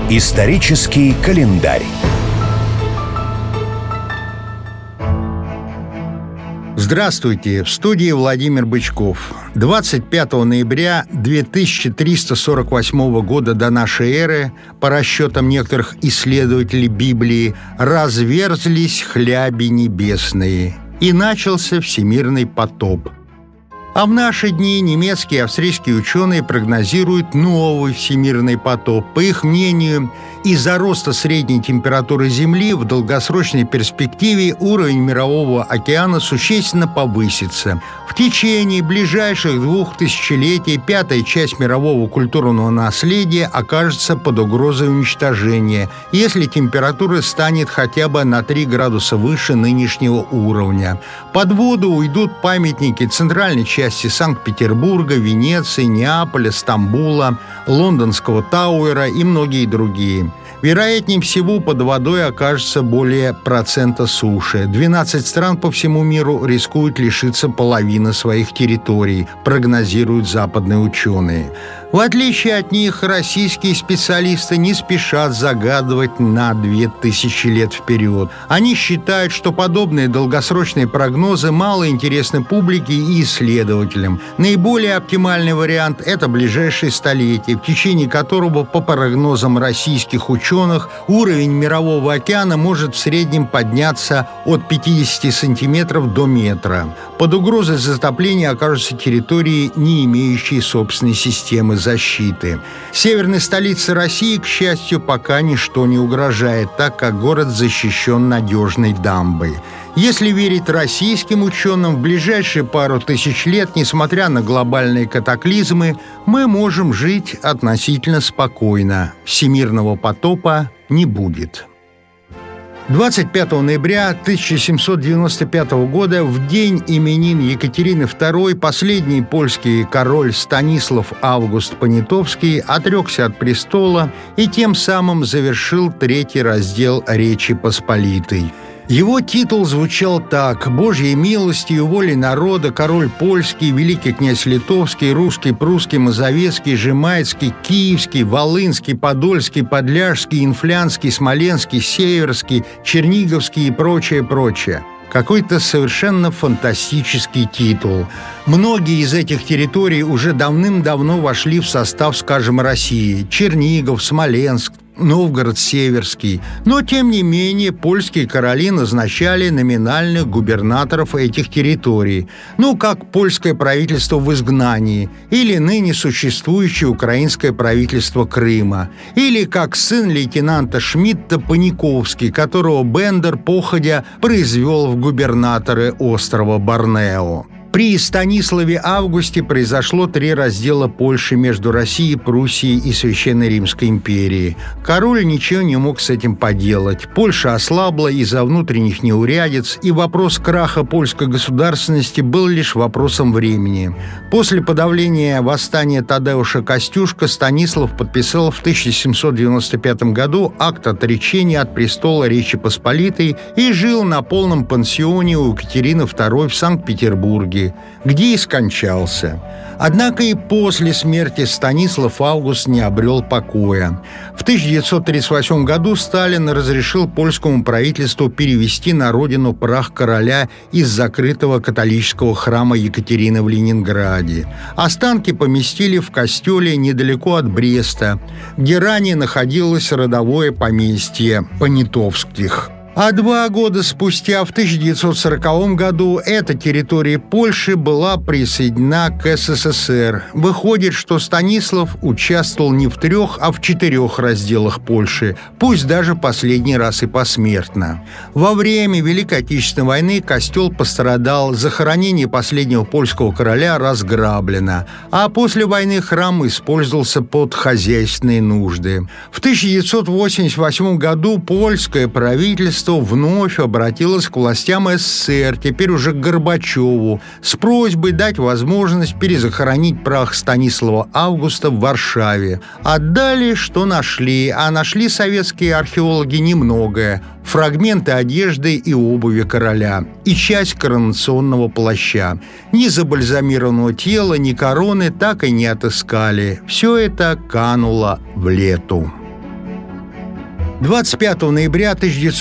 Исторический календарь. Здравствуйте! В студии Владимир Бычков. 25 ноября 2348 года до нашей эры, по расчетам некоторых исследователей Библии, разверзлись хляби небесные, и начался всемирный потоп. А в наши дни немецкие и австрийские ученые прогнозируют новый всемирный потоп. По их мнению, из-за роста средней температуры Земли в долгосрочной перспективе уровень Мирового океана существенно повысится. В течение ближайших 2 тысячелетий пятая часть мирового культурного наследия окажется под угрозой уничтожения, если температура станет хотя бы на 3 градуса выше нынешнего уровня. Под воду уйдут памятники центральной части Санкт-Петербурга, Венеции, Неаполя, Стамбула, Лондонского Тауэра и многие другие. Вероятнее всего, под водой окажется более процента суши. 12 стран по всему миру рискуют лишиться половины своих территорий, прогнозируют западные ученые. В отличие от них, российские специалисты не спешат загадывать на 2000 лет вперед. Они считают, что подобные долгосрочные прогнозы мало интересны публике и исследователям. Наиболее оптимальный вариант – это ближайшее столетие, в течение которого, по прогнозам российских ученых, уровень Мирового океана может в среднем подняться от 50 сантиметров до метра. Под угрозой затопления окажутся территории, не имеющие собственной системы защиты. Северной столице России, к счастью, пока ничто не угрожает, так как город защищен надежной дамбой. Если верить российским ученым, в ближайшие пару тысяч лет, несмотря на глобальные катаклизмы, мы можем жить относительно спокойно. Всемирного потопа не будет. 25 ноября 1795 года, в день именин Екатерины II, последний польский король Станислав Август Понятовский отрекся от престола и тем самым завершил третий раздел Речи Посполитой. Его титул звучал так: «Божьей милостью, волей народа, король польский, великий князь литовский, русский, прусский, мазовецкий, жемайцкий, киевский, волынский, подольский, подляжский, инфлянский, смоленский, северский, черниговский и прочее, прочее». Какой-то совершенно фантастический титул. Многие из этих территорий уже давным-давно вошли в состав, скажем, России: Чернигов, Смоленск, Новгород Северский. Но, тем не менее, польские короли назначали номинальных губернаторов этих территорий, как польское правительство в изгнании, или ныне существующее украинское правительство Крыма, или как сын лейтенанта Шмидта Паниковский, которого Бендер походя произвел в губернаторы острова Борнео. При Станиславе Августе произошло 3 раздела Польши между Россией, Пруссией и Священной Римской империей. Король ничего не мог с этим поделать. Польша ослабла из-за внутренних неурядиц, и вопрос краха польской государственности был лишь вопросом времени. После подавления восстания Тадеуша Костюшка Станислав подписал в 1795 году акт отречения от престола Речи Посполитой и жил на полном пансионе у Екатерины II в Санкт-Петербурге, где и скончался. Однако и после смерти Станислав Август не обрел покоя. В 1938 году Сталин разрешил польскому правительству перевести на родину прах короля из закрытого католического храма Екатерины в Ленинграде. Останки поместили в костеле недалеко от Бреста, где ранее находилось родовое поместье Понятовских. А 2 года спустя, в 1940 году, эта территория Польши была присоединена к СССР. Выходит, что Станислав участвовал не в 3, а в 4 разделах Польши, пусть даже последний раз и посмертно. Во время Великой Отечественной войны костел пострадал, захоронение последнего польского короля разграблено, а после войны храм использовался под хозяйственные нужды. В 1988 году польское правительство вновь обратилась к властям СССР, теперь уже к Горбачеву, с просьбой дать возможность перезахоронить прах Станислава Августа в Варшаве. Отдали, что нашли, а нашли советские археологи немногое: фрагменты одежды и обуви короля и часть коронационного плаща. Ни забальзамированного тела, ни короны так и не отыскали. Все это кануло в лету. 25 ноября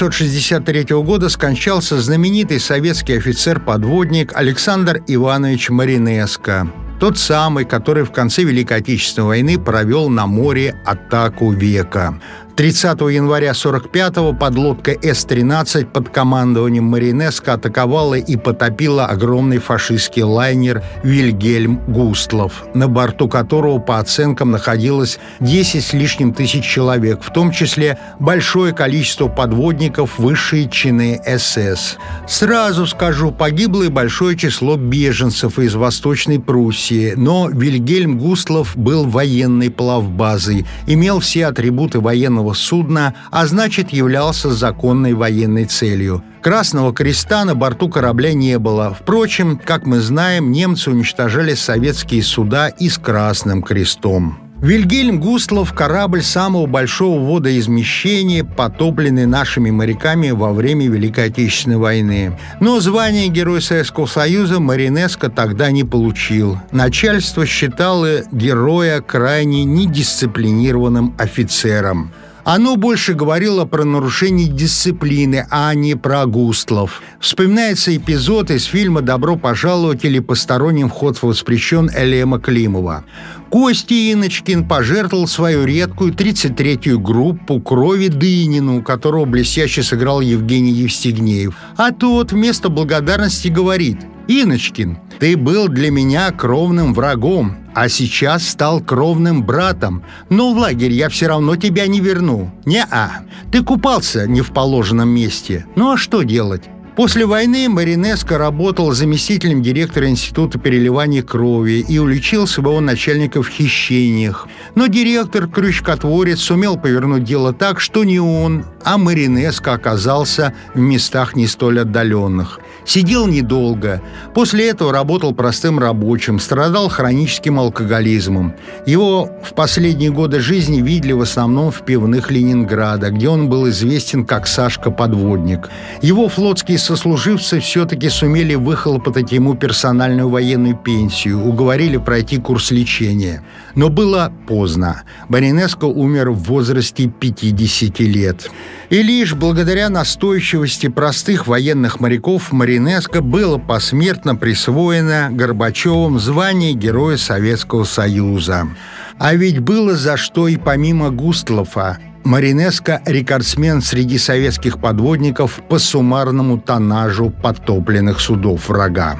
1963 года скончался знаменитый советский офицер-подводник Александр Иванович Маринеско. Тот самый, который в конце Великой Отечественной войны провел на море атаку века. 30 января 1945-го подлодка С-13 под командованием Маринеско атаковала и потопила огромный фашистский лайнер «Вильгельм Густлов», на борту которого, по оценкам, находилось 10 с лишним тысяч человек, в том числе большое количество подводников, высшие чины СС. Сразу скажу, погибло и большое число беженцев из Восточной Пруссии, но «Вильгельм Густлов» был военной плавбазой, имел все атрибуты военного судна, а значит, являлся законной военной целью. Красного креста на борту корабля не было. Впрочем, как мы знаем, немцы уничтожали советские суда и с Красным крестом. «Вильгельм Густлов» – корабль самого большого водоизмещения, потопленный нашими моряками во время Великой Отечественной войны. Но звание Героя Советского Союза Маринеско тогда не получил. Начальство считало героя крайне недисциплинированным офицером. Оно больше говорило про нарушение дисциплины, а не про Густлов. Вспоминается эпизод из фильма «Добро пожаловать» или «Посторонним вход воспрещен» Элема Климова. Костя Иночкин пожертвовал свою редкую 33-ю группу крови Дынину, которого блестяще сыграл Евгений Евстигнеев. А тот вместо благодарности говорит: «Иночкин, ты был для меня кровным врагом, а сейчас стал кровным братом. Но в лагерь я все равно тебя не верну. Не-а. Ты купался не в положенном месте. Ну а что делать?» После войны Маринеско работал заместителем директора Института переливания крови и уличил своего начальника в хищениях. Но директор-крючкотворец сумел повернуть дело так, что не он, а Маринеско оказался в местах не столь отдаленных. Сидел недолго. После этого работал простым рабочим, страдал хроническим алкоголизмом. Его в последние годы жизни видели в основном в пивных Ленинграда, где он был известен как Сашка-подводник. Его флотские сослуживцы все-таки сумели выхлопотать ему персональную военную пенсию, уговорили пройти курс лечения. Но было поздно. Маринеско умер в возрасте 50 лет. И лишь благодаря настойчивости простых военных моряков Маринеско было посмертно присвоено Горбачевым звание Героя Советского Союза. А ведь было за что и помимо Густлова. Маринеско – рекордсмен среди советских подводников по суммарному тоннажу потопленных судов врага.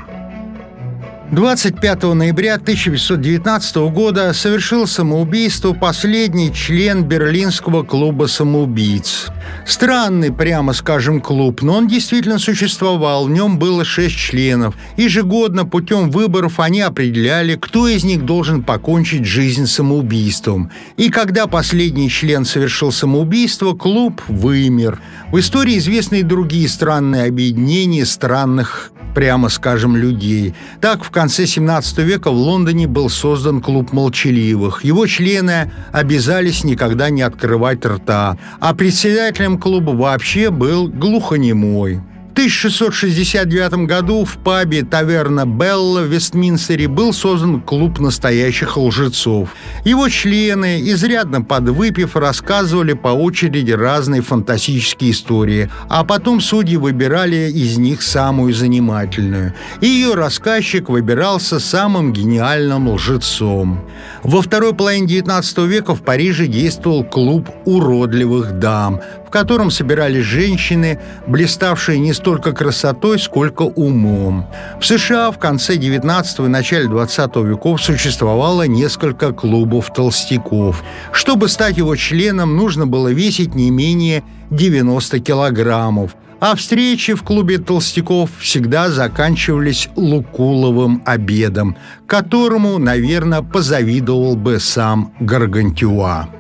25 ноября 1919 года совершил самоубийство последний член Берлинского клуба самоубийц. Странный, прямо скажем, клуб, но он действительно существовал, в нем было 6 членов. Ежегодно путем выборов они определяли, кто из них должен покончить жизнь самоубийством. И когда последний член совершил самоубийство, клуб вымер. В истории известны и другие странные объединения странных, прямо скажем, людей. Так, в конце 17 века в Лондоне был создан клуб молчаливых. Его члены обязались никогда не открывать рта, а председателем клуба вообще был глухонемой. В 1669 году в пабе «Таверна Белла» в Вестминстере был создан клуб настоящих лжецов. Его члены, изрядно подвыпив, рассказывали по очереди разные фантастические истории, а потом судьи выбирали из них самую занимательную. И ее рассказчик выбирался самым гениальным лжецом. Во второй половине XIX века в Париже действовал клуб уродливых дам, в котором собирались женщины, блиставшие не столько красотой, сколько умом. В США в конце XIX и начале XX веков существовало несколько клубов толстяков. Чтобы стать его членом, нужно было весить не менее 90 килограммов. А встречи в клубе толстяков всегда заканчивались лукуловым обедом, которому, наверное, позавидовал бы сам Гаргантюа.